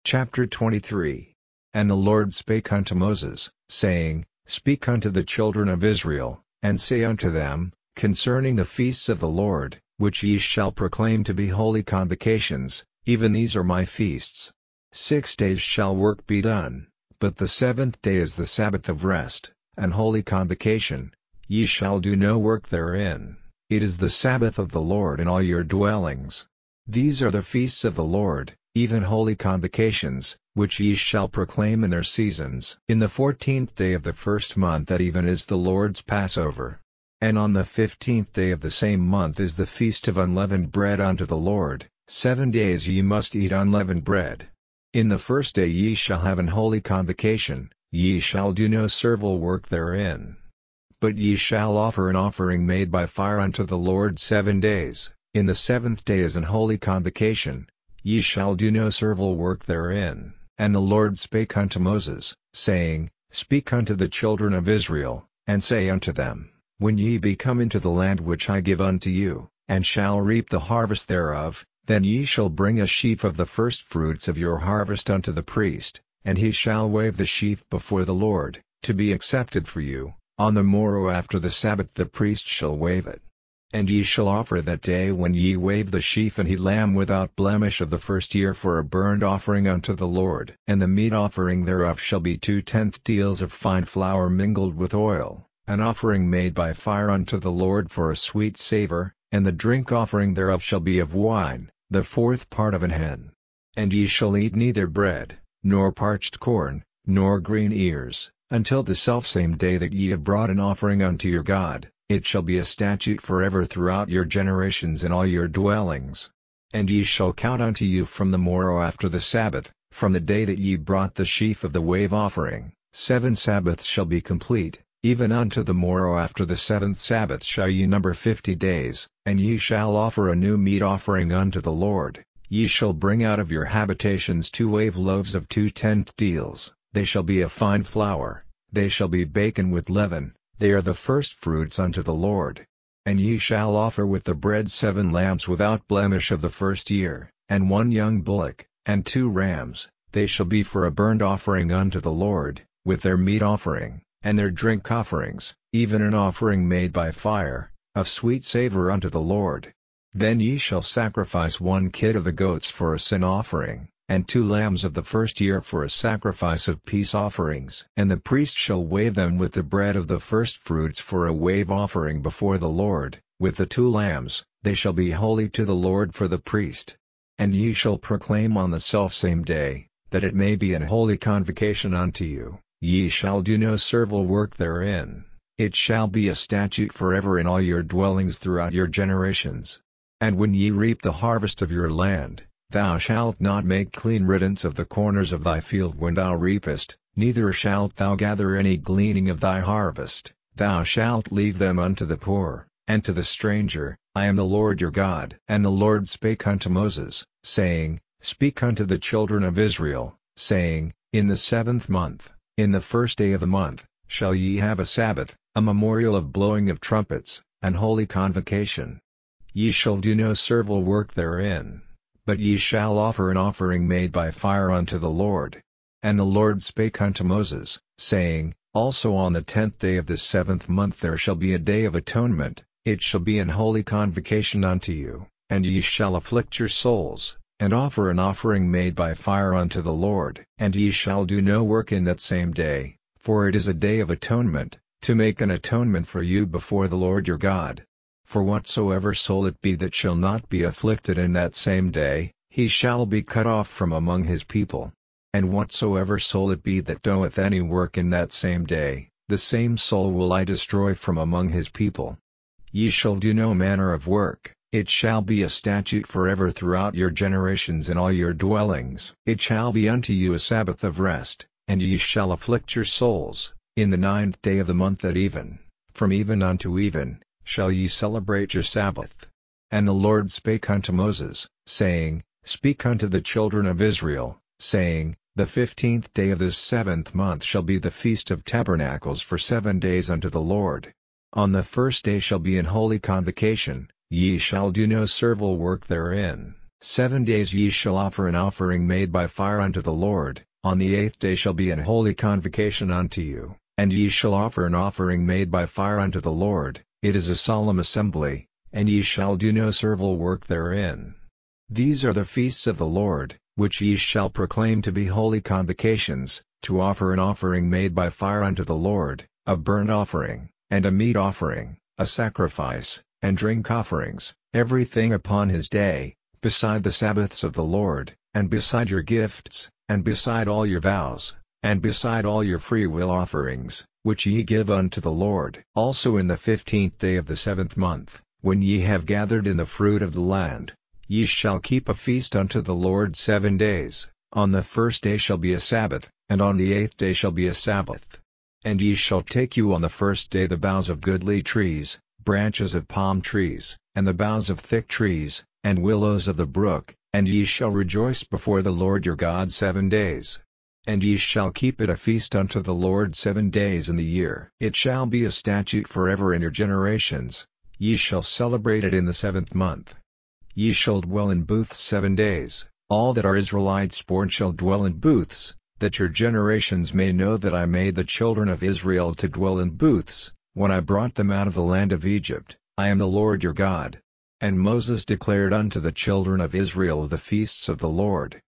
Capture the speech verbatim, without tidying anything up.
Chapter twenty-three. And the Lord spake unto Moses, saying, Speak unto the children of Israel, and say unto them, concerning the feasts of the Lord, which ye shall proclaim to be holy convocations, even these are my feasts. Six days shall work be done, but the seventh day is the Sabbath of rest, and holy convocation. Ye shall do no work therein. It is the Sabbath of the Lord in all your dwellings. These are the feasts of the Lord, even holy convocations, which ye shall proclaim in their seasons. In the fourteenth day of the first month at even is the Lord's Passover. And on the fifteenth day of the same month is the feast of unleavened bread unto the Lord. Seven days ye must eat unleavened bread. In the first day ye shall have an holy convocation, ye shall do no servile work therein. But ye shall offer an offering made by fire unto the Lord seven days. In the seventh day is an holy convocation, ye shall do no servile work therein. And the Lord spake unto Moses, saying, Speak unto the children of Israel, and say unto them, When ye be come into the land which I give unto you, and shall reap the harvest thereof, then ye shall bring a sheaf of the firstfruits of your harvest unto the priest, and he shall wave the sheaf before the Lord, to be accepted for you. On the morrow after the Sabbath the priest shall wave it. And ye shall offer that day when ye wave the sheaf an he lamb without blemish of the first year for a burnt offering unto the Lord. And the meat offering thereof shall be two tenth deals of fine flour mingled with oil, an offering made by fire unto the Lord for a sweet savour, and the drink offering thereof shall be of wine, the fourth part of an hin. And ye shall eat neither bread, nor parched corn, nor green ears, until the selfsame day that ye have brought an offering unto your God. It shall be a statute forever throughout your generations in all your dwellings. And ye shall count unto you from the morrow after the Sabbath, from the day that ye brought the sheaf of the wave offering, seven Sabbaths shall be complete, even unto the morrow after the seventh Sabbath shall ye number fifty days, and ye shall offer a new meat offering unto the Lord. Ye shall bring out of your habitations two wave loaves of two tenth deals, they shall be of fine flour, they shall be baken with leaven. They are the firstfruits unto the Lord. And ye shall offer with the bread seven lambs without blemish of the first year, and one young bullock, and two rams, they shall be for a burnt offering unto the Lord, with their meat offering, and their drink offerings, even an offering made by fire, of sweet savour unto the Lord. Then ye shall sacrifice one kid of the goats for a sin offering, and two lambs of the first year for a sacrifice of peace offerings. And the priest shall wave them with the bread of the firstfruits for a wave offering before the Lord, with the two lambs, they shall be holy to the Lord for the priest. And ye shall proclaim on the selfsame day, that it may be an holy convocation unto you, ye shall do no servile work therein, it shall be a statute forever in all your dwellings throughout your generations. And when ye reap the harvest of your land, thou shalt not make clean riddance of the corners of thy field when thou reapest, neither shalt thou gather any gleaning of thy harvest, thou shalt leave them unto the poor, and to the stranger. I am the Lord your God. And the Lord spake unto Moses, saying, Speak unto the children of Israel, saying, In the seventh month, in the first day of the month, shall ye have a Sabbath, a memorial of blowing of trumpets, an holy convocation. Ye shall do no servile work therein, but ye shall offer an offering made by fire unto the Lord. And the Lord spake unto Moses, saying, Also on the tenth day of the seventh month there shall be a day of atonement, it shall be an holy convocation unto you, and ye shall afflict your souls, and offer an offering made by fire unto the Lord. And ye shall do no work in that same day, for it is a day of atonement, to make an atonement for you before the Lord your God. For whatsoever soul it be that shall not be afflicted in that same day, he shall be cut off from among his people. And whatsoever soul it be that doeth any work in that same day, the same soul will I destroy from among his people. Ye shall do no manner of work, it shall be a statute forever throughout your generations in all your dwellings. It shall be unto you a Sabbath of rest, and ye shall afflict your souls, in the ninth day of the month at even, from even unto even shall ye celebrate your Sabbath. And the Lord spake unto Moses, saying, Speak unto the children of Israel, saying, The fifteenth day of this seventh month shall be the feast of tabernacles for seven days unto the Lord. On the first day shall be an holy convocation, ye shall do no servile work therein. Seven days ye shall offer an offering made by fire unto the Lord, on the eighth day shall be an holy convocation unto you, and ye shall offer an offering made by fire unto the Lord, it is a solemn assembly, and ye shall do no servile work therein. These are the feasts of the Lord, which ye shall proclaim to be holy convocations, to offer an offering made by fire unto the Lord, a burnt offering, and a meat offering, a sacrifice, and drink offerings, everything upon his day, beside the Sabbaths of the Lord, and beside your gifts, and beside all your vows, and beside all your freewill offerings, which ye give unto the Lord. Also in the fifteenth day of the seventh month, when ye have gathered in the fruit of the land, ye shall keep a feast unto the Lord seven days. On the first day shall be a Sabbath, and on the eighth day shall be a Sabbath. And ye shall take you on the first day the boughs of goodly trees, branches of palm trees, and the boughs of thick trees, and willows of the brook, and ye shall rejoice before the Lord your God seven days. And ye shall keep it a feast unto the Lord seven days in the year. It shall be a statute forever in your generations, ye shall celebrate it in the seventh month. Ye shall dwell in booths seven days, all that are Israelites born shall dwell in booths, that your generations may know that I made the children of Israel to dwell in booths, when I brought them out of the land of Egypt. I am the Lord your God. And Moses declared unto the children of Israel the feasts of the Lord,